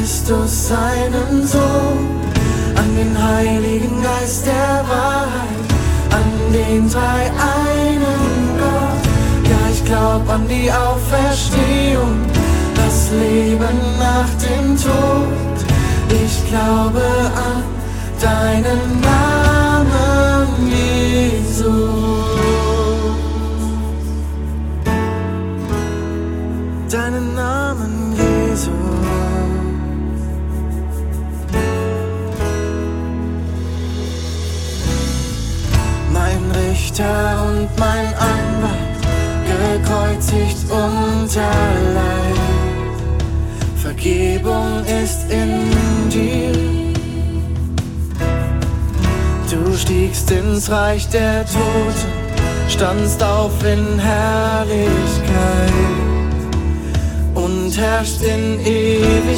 Christus, seinen Sohn, an den Heiligen Geist der Wahrheit, an den dreieinen Gott. Ja, ich glaub an die Auferstehung, das Leben nach dem Tod. Ich glaube an deinen Namen, Jesus. Deinen Namen, Jesus. Mein Richter und mein Anwalt, gekreuzigt unter Leid. Vergebung ist in dir. Du stiegst ins Reich der Toten, standst auf in Herrlichkeit und herrscht in Ewigkeit.